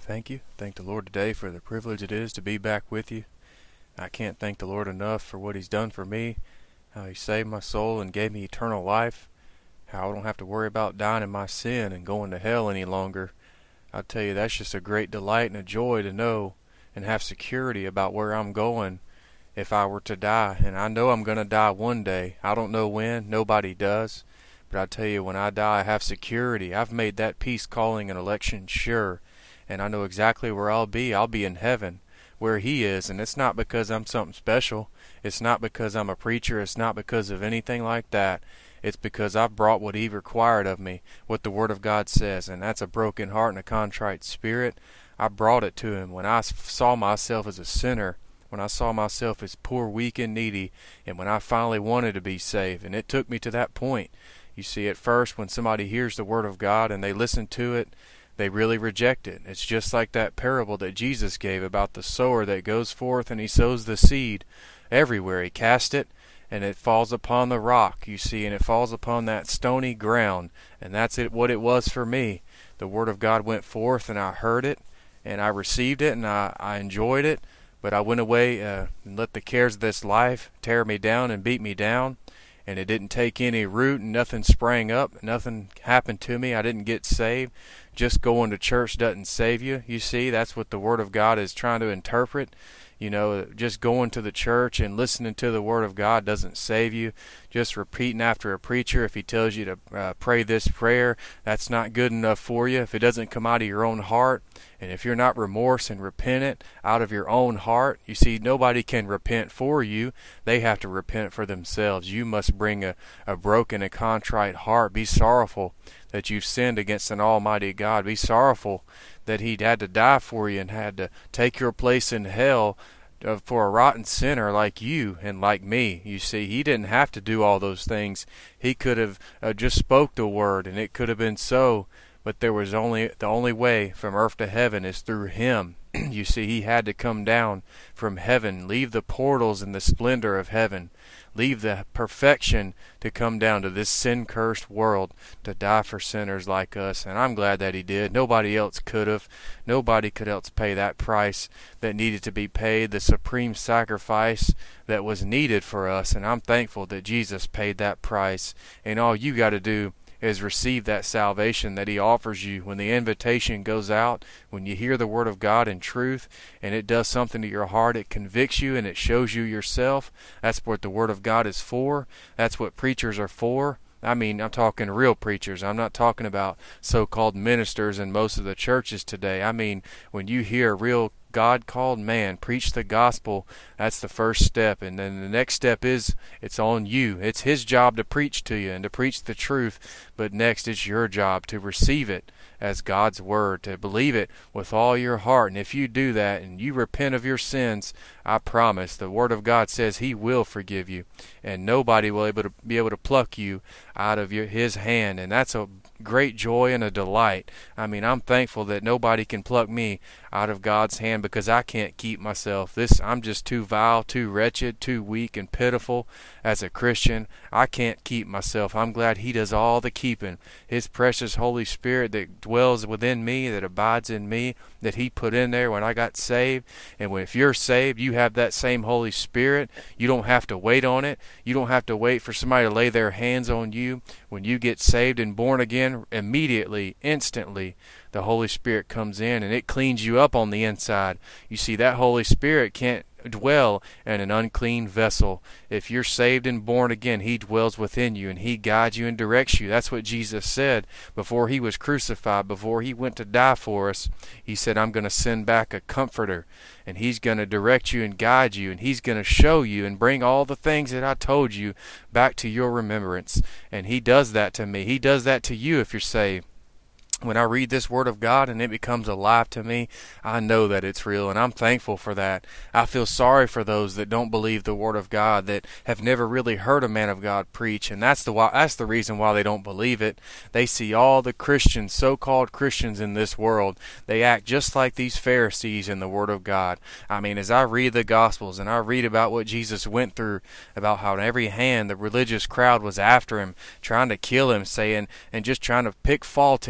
Thank you. Thank the Lord today for the privilege it is to be back with you. I can't thank the Lord enough for what He's done for me, how He saved my soul and gave me eternal life, how I don't have to worry about dying in my sin and going to hell any longer. I'll tell you, that's just a great delight and a joy to know and have security about where I'm going if I were to die. And I know I'm going to die one day. I don't know when. Nobody does. But I tell you, when I die, I have security. I've made that peace calling and election sure. And I know exactly where I'll be. I'll be in heaven, where He is. And it's not because I'm something special. It's not because I'm a preacher. It's not because of anything like that. It's because I've brought what He required of me, what the Word of God says. And that's a broken heart and a contrite spirit. I brought it to Him when I saw myself as a sinner, when I saw myself as poor, weak, and needy, and when I finally wanted to be saved. And it took me to that point. You see, at first, when somebody hears the Word of God and they listen to it, they really reject it. It's just like that parable that Jesus gave about the sower that goes forth and he sows the seed everywhere. He casts it and it falls upon the rock, you see, and it falls upon that stony ground. And that's what it was for me. The Word of God went forth and I heard it and I received it and I enjoyed it. But I went away and let the cares of this life tear me down and beat me down. And it didn't take any root and nothing sprang up. Nothing happened to me. I didn't get saved. Just going to church doesn't save you. You see, that's what the Word of God is trying to interpret. You know, just going to the church and listening to the Word of God doesn't save you. Just repeating after a preacher, if he tells you to pray this prayer, that's not good enough for you. If it doesn't come out of your own heart, and if you're not remorse and repentant out of your own heart, you see, nobody can repent for you. They have to repent for themselves. You must bring a broken and contrite heart. Be sorrowful that you've sinned against an almighty God. Be sorrowful that He had to die for you and had to take your place in hell for a rotten sinner like you and like me. You see, He didn't have to do all those things. He could have just spoke the word and it could have been so. But there was the only way from earth to heaven is through Him. You see, He had to come down from heaven, leave the portals and the splendor of heaven, leave the perfection to come down to this sin-cursed world to die for sinners like us. And I'm glad that He did. Nobody else could have. Nobody could else pay that price that needed to be paid, the supreme sacrifice that was needed for us. And I'm thankful that Jesus paid that price. And all you got to do is receive that salvation that He offers you. When the invitation goes out, when you hear the Word of God in truth and it does something to your heart, it convicts you and it shows you yourself. That's what the Word of God is for. That's what preachers are for. I mean, I'm talking real preachers. I'm not talking about so-called ministers in most of the churches today. I mean, when you hear a real God-called man preach the gospel, that's the first step. And then the next step is it's on you. It's his job to preach to you and to preach the truth. But next it's your job to receive it as God's word, to believe it with all your heart. And if you do that and you repent of your sins, I promise the Word of God says He will forgive you. And nobody will be able to pluck you out of His hand. And that's a great joy and a delight. I mean, I'm thankful that nobody can pluck me out of God's hand because I can't keep myself. I'm just too vile, too wretched, too weak and pitiful as a Christian. I can't keep myself. I'm glad He does all the keeping. His precious Holy Spirit that dwells within me, that abides in me, that He put in there when I got saved. And if you're saved, you have that same Holy Spirit. You don't have to wait on it. You don't have to wait for somebody to lay their hands on you. When you get saved and born again, immediately, instantly, the Holy Spirit comes in and it cleans you up on the inside. You see, that Holy Spirit can't dwell in an unclean vessel. If you're saved and born again, He dwells within you and He guides you and directs you. That's what Jesus said before He was crucified, before He went to die for us. He said, I'm going to send back a comforter and He's going to direct you and guide you and He's going to show you and bring all the things that I told you back to your remembrance. And He does that to me. He does that to you if you're saved. When I read this Word of God and it becomes alive to me, I know that it's real, and I'm thankful for that. I feel sorry for those that don't believe the Word of God, that have never really heard a man of God preach, and that's the reason why they don't believe it. They see all the Christians, so-called Christians in this world. They act just like these Pharisees in the Word of God. I mean, as I read the Gospels and I read about what Jesus went through, about how on every hand the religious crowd was after Him, trying to kill Him, saying, and just trying to pick fault in Him. I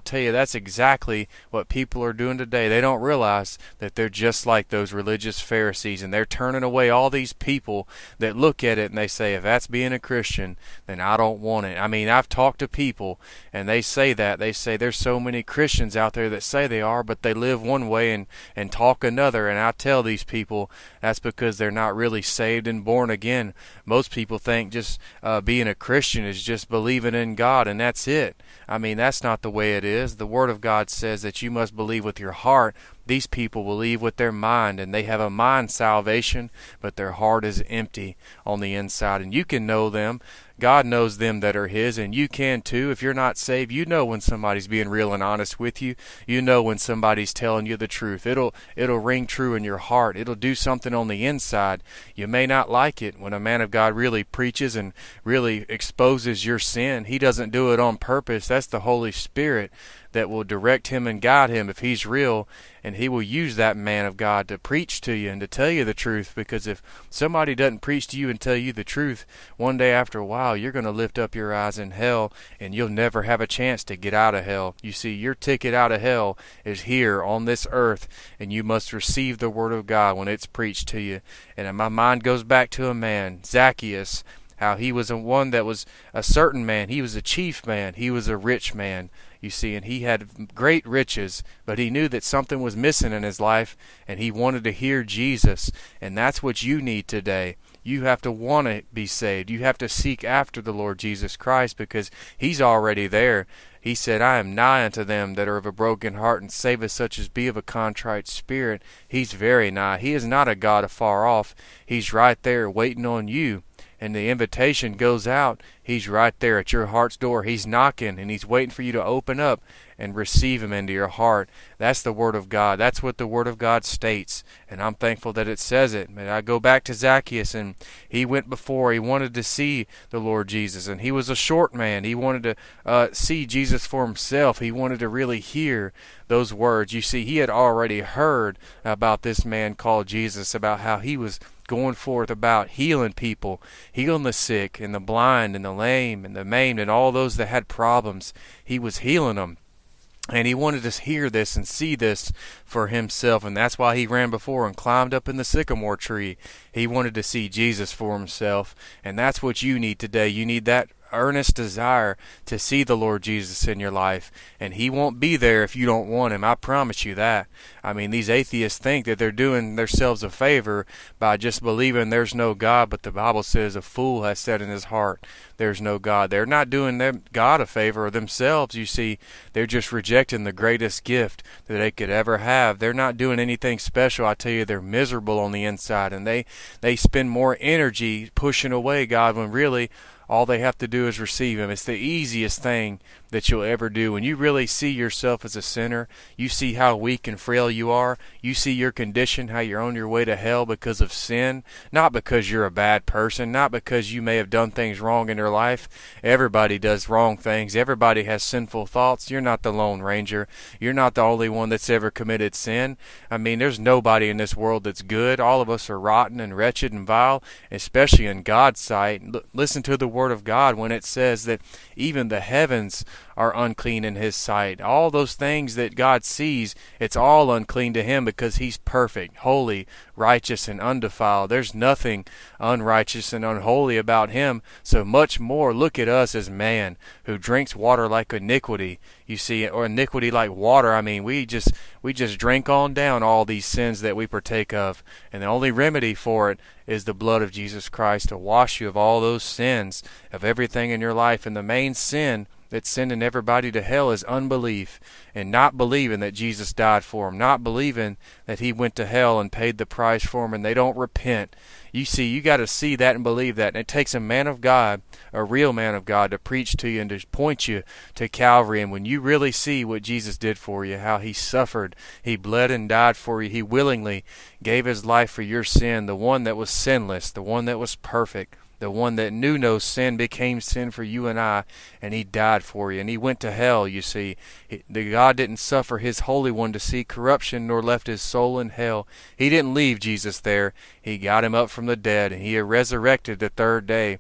tell you, that's exactly what people are doing today. They don't realize that they're just like those religious Pharisees, and they're turning away all these people that look at it and they say, if that's being a Christian, then I don't want it. I mean, I've talked to people, and they say that. They say there's so many Christians out there that say they are, but they live one way and talk another. And I tell these people that's because they're not really saved and born again. Most people think just being a Christian is just believing in God, and that's it. I mean, that's not the way it is. The Word of God says that you must believe with your heart. These people believe with their mind, and they have a mind salvation, but their heart is empty on the inside. And you can know them. God knows them that are His, and you can too. If you're not saved, you know when somebody's being real and honest with you. You know when somebody's telling you the truth. It'll ring true in your heart. It'll do something on the inside. You may not like it when a man of God really preaches and really exposes your sin. He doesn't do it on purpose. That's the Holy Spirit that will direct him and guide him if he's real, and he will use that man of God to preach to you and to tell you the truth. Because if somebody doesn't preach to you and tell you the truth, one day after a while you're going to lift up your eyes in hell, and you'll never have a chance to get out of hell. You see, your ticket out of hell is here on this earth, and you must receive the Word of God when it's preached to you. And my mind goes back to a man, Zacchaeus, how he was one that was a certain man. He was a chief man. He was a rich man, you see, and he had great riches, but he knew that something was missing in his life, and he wanted to hear Jesus. And that's what you need today. You have to want to be saved. You have to seek after the Lord Jesus Christ, because He's already there. He said, I am nigh unto them that are of a broken heart, and saveth such as be of a contrite spirit. He's very nigh. He is not a God afar off. He's right there waiting on you. And the invitation goes out. He's right there at your heart's door. He's knocking, and He's waiting for you to open up and receive Him into your heart. That's the Word of God. That's what the Word of God states, and I'm thankful that it says it. And I go back to Zacchaeus, and he went before. He wanted to see the Lord Jesus, and he was a short man. He wanted to see Jesus for himself. He wanted to really hear those words. You see, he had already heard about this man called Jesus, about how he was going forth about healing people, healing the sick and the blind and the lame and the maimed and all those that had problems. He was healing them. And he wanted to hear this and see this for himself, and that's why he ran before and climbed up in the sycamore tree. He wanted to see Jesus for himself, and that's what you need today. You need that earnest desire to see the Lord Jesus in your life, and He won't be there if you don't want Him. I promise you that. I mean, these atheists think that they're doing themselves a favor by just believing there's no God, but the Bible says a fool has said in his heart there's no God. They're not doing them God a favor or themselves, you see. They're just rejecting the greatest gift that they could ever have. They're not doing anything special. I tell you, they're miserable on the inside, and they spend more energy pushing away God when really all they have to do is receive Him. It's the easiest thing that you'll ever do. When you really see yourself as a sinner, you see how weak and frail you are, you see your condition, how you're on your way to hell because of sin, not because you're a bad person, not because you may have done things wrong in your life. Everybody does wrong things. Everybody has sinful thoughts. You're not the Lone Ranger. You're not the only one that's ever committed sin. I mean, there's nobody in this world that's good. All of us are rotten and wretched and vile, especially in God's sight. Listen to the Word of God when it says that even the heavens are unclean in His sight. All those things that God sees, it's all unclean to Him because He's perfect, holy, righteous, and undefiled. There's nothing unrighteous and unholy about Him. So much more, look at us as man who drinks water like iniquity, you see, or iniquity like water. I mean, we just drink on down all these sins that we partake of, and the only remedy for it is the blood of Jesus Christ to wash you of all those sins, of everything in your life. And the main sin that's sending everybody to hell is unbelief, and not believing that Jesus died for them, not believing that He went to hell and paid the price for them, and they don't repent. You see, you got to see that and believe that. And it takes a man of God, a real man of God, to preach to you and to point you to Calvary. And when you really see what Jesus did for you, how He suffered, He bled and died for you, He willingly gave His life for your sin, the one that was sinless, the one that was perfect, the one that knew no sin became sin for you and I, and He died for you. And He went to hell, you see. The God didn't suffer His Holy One to see corruption, nor left His soul in hell. He didn't leave Jesus there. He got Him up from the dead, and He resurrected the third day.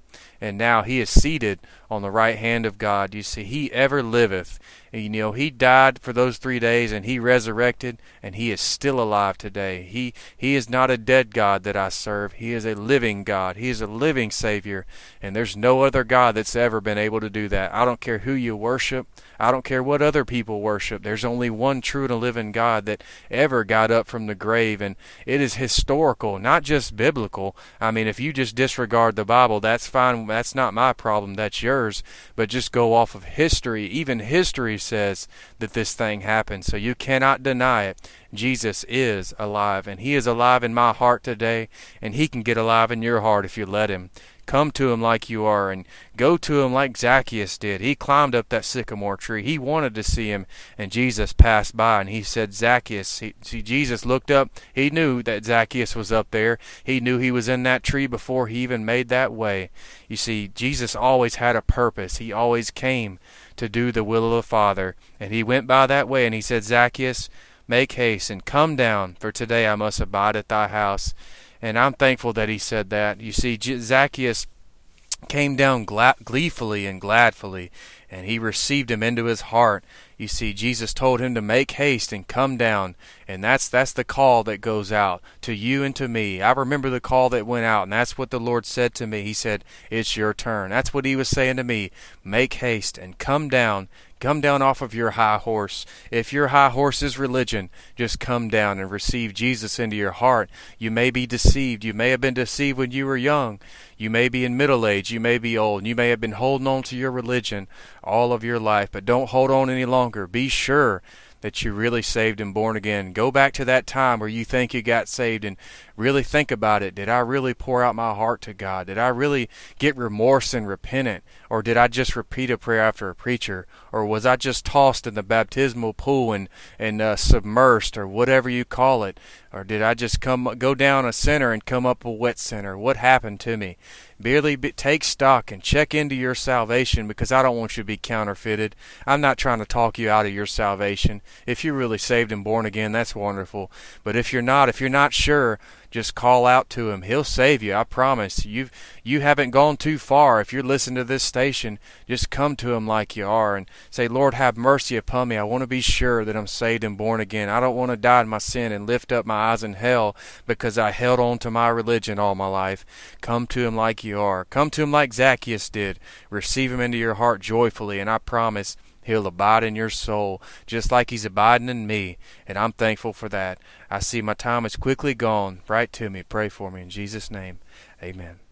and now he is seated on the right hand of God. You see, he ever liveth. And, he died for those 3 days, and he resurrected, and he is still alive today. He is not a dead God that I serve. He is a living God. He is a living Savior, and there's no other God that's ever been able to do that. I don't care who you worship. I don't care what other people worship. There's only one true and living God that ever got up from the grave, and it is historical, not just biblical. I mean, if you just disregard the Bible, that's fine. That's not my problem. That's yours. But just go off of history. Even history says that this thing happened, so you cannot deny it. Jesus is alive, and he is alive in my heart today, and he can get alive in your heart if you let him. Come to him like you are, and go to him like Zacchaeus did. He climbed up that sycamore tree. He wanted to see him, and Jesus passed by, and he said, Zacchaeus. Jesus looked up. He knew that Zacchaeus was up there. He knew he was in that tree before he even made that way. You see, Jesus always had a purpose. He always came to do the will of the Father, and he went by that way, and he said, Zacchaeus, make haste and come down, for today I must abide at thy house. And I'm thankful that he said that. You see, Zacchaeus came down gleefully and gladfully, and he received him into his heart. You see, Jesus told him to make haste and come down, and that's the call that goes out to you and to me. I remember the call that went out, and that's what the Lord said to me. He said, it's your turn. That's what he was saying to me. Make haste and come down. Come down off of your high horse. If your high horse is religion, just come down and receive Jesus into your heart. You may be deceived. You may have been deceived when you were young. You may be in middle age. You may be old. You may have been holding on to your religion all of your life, but don't hold on any longer. Be sure that you're really saved and born again. Go back to that time where you think you got saved and really think about it. Did I really pour out my heart to God? Did I really get remorse and repentant? Or did I just repeat a prayer after a preacher? Or was I just tossed in the baptismal pool and submersed, or whatever you call it? Or did I just go down a sinner and come up a wet sinner? What happened to me? Merely take stock and check into your salvation, because I don't want you to be counterfeited. I'm not trying to talk you out of your salvation. If you're really saved and born again, that's wonderful. But if you're not sure, just call out to him. He'll save you. I promise. You haven't gone too far. If you're listening to this station, just come to him like you are and say, Lord, have mercy upon me. I want to be sure that I'm saved and born again. I don't want to die in my sin and lift up my eyes in hell because I held on to my religion all my life. Come to him like you are. Come to him like Zacchaeus did. Receive him into your heart joyfully, and I promise he'll abide in your soul, just like he's abiding in me, and I'm thankful for that. I see my time is quickly gone. Write to me. Pray for me. In Jesus' name, amen.